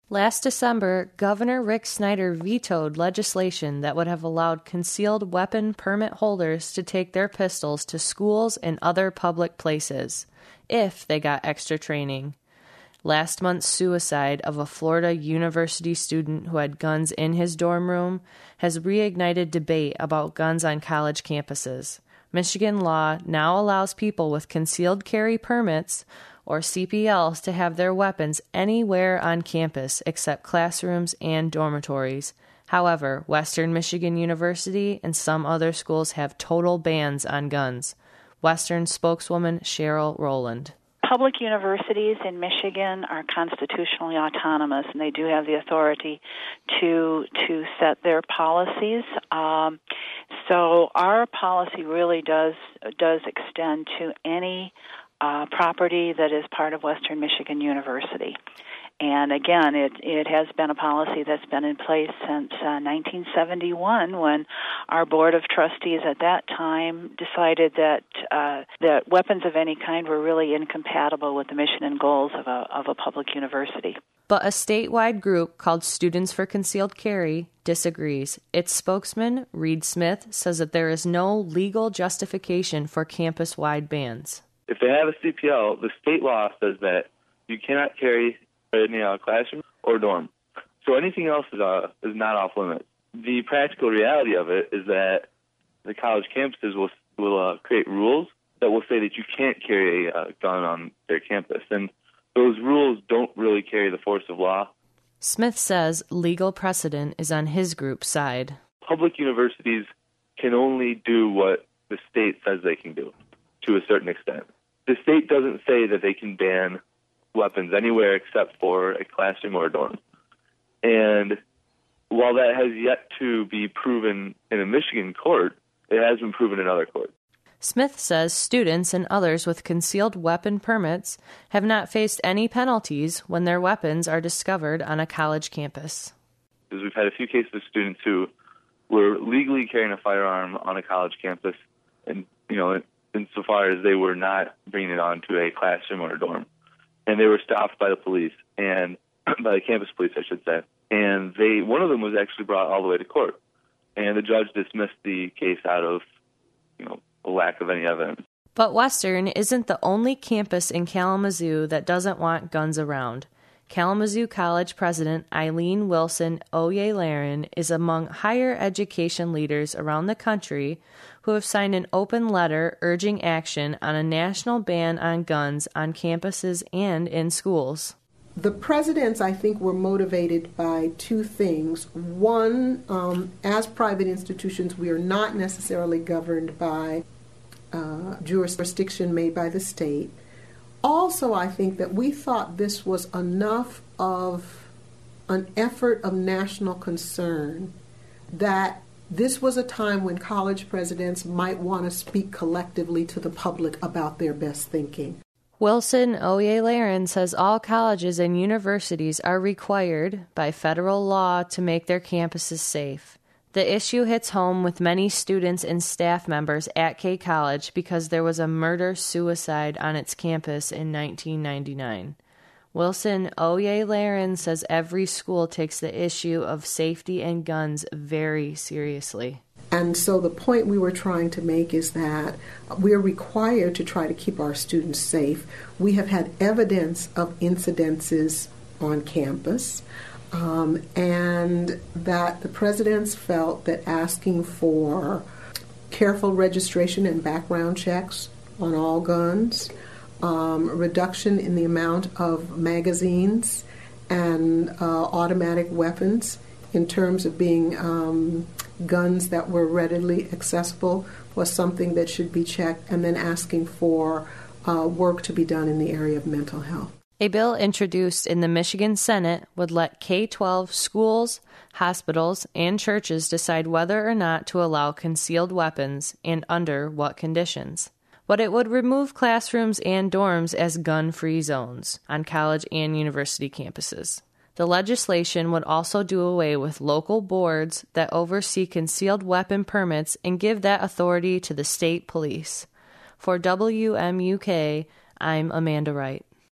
Last December, Governor Rick Snyder vetoed legislation that would have allowed concealed weapon permit holders to take their pistols to schools and other public places, if they got extra training. Last month's suicide of a Florida University student who had guns in his dorm room has reignited debate about guns on college campuses. Michigan law now allows people with concealed carry permits or CPLs to have their weapons anywhere on campus except classrooms and dormitories. However, Western Michigan University and some other schools have total bans on guns. Western spokeswoman Cheryl Rowland. Public universities in Michigan are constitutionally autonomous, and they do have the authority to set their policies. So our policy really does extend to any property that is part of Western Michigan University. And again, it has been a policy that's been in place since 1971, when our Board of Trustees at that time decided that weapons of any kind were really incompatible with the mission and goals of a public university. But a statewide group called Students for Concealed Carry disagrees. Its spokesman, Reed Smith, says that there is no legal justification for campus-wide bans. If they have a CPL, the state law says that you cannot carry in a classroom or dorm. So anything else is not off limits. The practical reality of it is that the college campuses will create rules that will say that you can't carry a gun on their campus. And those rules don't really carry the force of law. Smith says legal precedent is on his group's side. Public universities can only do what the state says they can do to a certain extent. The state doesn't say that they can ban weapons anywhere except for a classroom or a dorm. And while that has yet to be proven in a Michigan court, it has been proven in other courts. Smith says students and others with concealed weapon permits have not faced any penalties when their weapons are discovered on a college campus. We've had a few cases of students who were legally carrying a firearm on a college campus, and insofar as they were not bringing it onto a classroom or a dorm. And they were stopped by the police, and by the campus police, I should say. And one of them was actually brought all the way to court. And the judge dismissed the case out of, a lack of any evidence. But Western isn't the only campus in Kalamazoo that doesn't want guns around. Kalamazoo College President Eileen Wilson Oyelaren is among higher education leaders around the country who have signed an open letter urging action on a national ban on guns on campuses and in schools. The presidents, I think, were motivated by two things. One, as private institutions, we are not necessarily governed by jurisdiction made by the state. Also, I think that we thought this was enough of an effort of national concern that this was a time when college presidents might want to speak collectively to the public about their best thinking. Wilson Oyelaren says all colleges and universities are required by federal law to make their campuses safe. The issue hits home with many students and staff members at K College because there was a murder-suicide on its campus in 1999. Wilson Oyelaren says every school takes the issue of safety and guns very seriously. And so the point we were trying to make is that we're required to try to keep our students safe. We have had evidence of incidences on campus, and that the presidents felt that asking for careful registration and background checks on all guns, reduction in the amount of magazines and automatic weapons in terms of being guns that were readily accessible was something that should be checked, and then asking for work to be done in the area of mental health. A bill introduced in the Michigan Senate would let K-12 schools, hospitals, and churches decide whether or not to allow concealed weapons and under what conditions. But it would remove classrooms and dorms as gun-free zones on college and university campuses. The legislation would also do away with local boards that oversee concealed weapon permits and give that authority to the state police. For WMUK, I'm Amanda Wright.